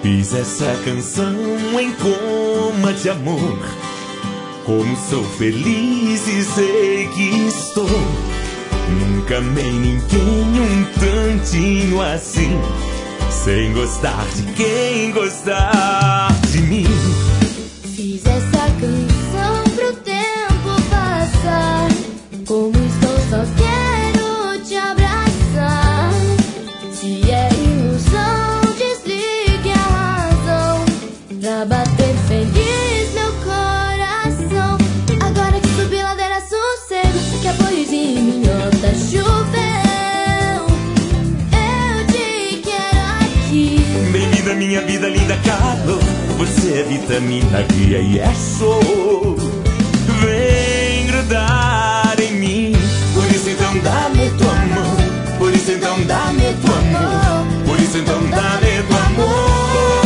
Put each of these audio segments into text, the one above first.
Fiz essa canção em coma de amor. Como sou feliz e sei que estou. Nunca amei ninguém um tantinho assim, sem gostar de quem gostar de mim. Fiz essa canção pro tempo passar. Como estou, só quero te abraçar. Se é ilusão, desligue a razão pra bater feliz meu coração. Agora que subi ladeira, sossego, que apoios em minhota choveu. Eu te quero aqui. Bem-vinda minha vida, linda calor. Você é vitamina, guia e é show. Vem grudar em mim. Por isso então dá-me tua mão. Por isso então dá-me tua amor. Por isso então dá-me tua amor.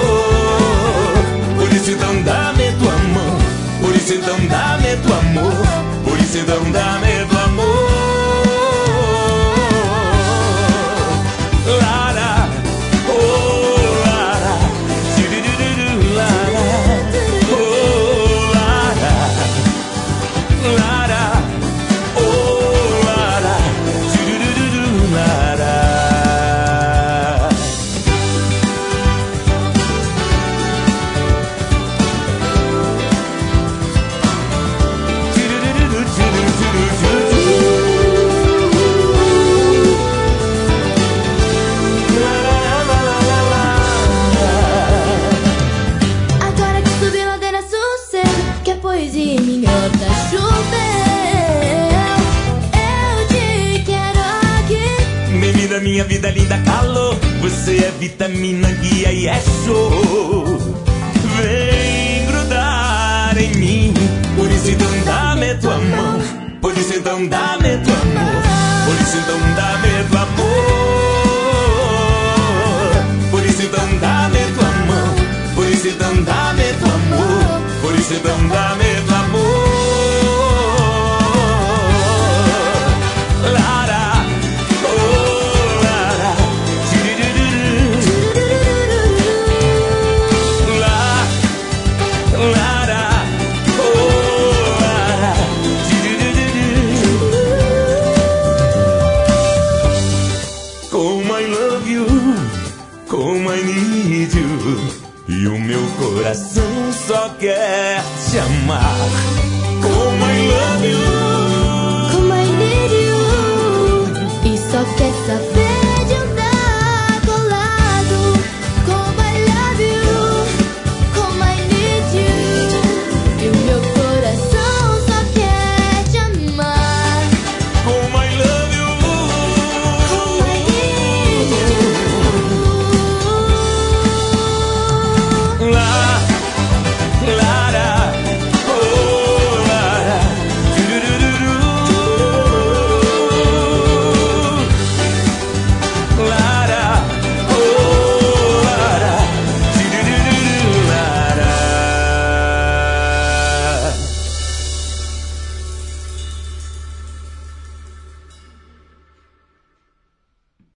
Por isso então dá-me tua mão. Por isso então dá-me tua amor. Por isso então dá-me tua amor. Lara, oh Lara, tiriririri, Lara, oh Lara, Lara, oh Lara, tiriririri, Lara. Agora que subi ladeira, sossego, que a poesia em minhota choveu. Eu te quero aqui. Bem-vinda minha vida, linda calor. Você é vitamina, guia e é show. Vem grudar em mim. Por isso então dá-me tua mão. Por isso então dá-me tua amor. Por isso então dá-me tua amor. Por isso então dá-me tua mão. Por isso então dá-me tua amor. Por isso então dá-me tua amor. Lara, oh Lara, tiriririri, Lara, oh Lara, tiriririri. Como I love you, como I need you. E o meu coração só quer te amar.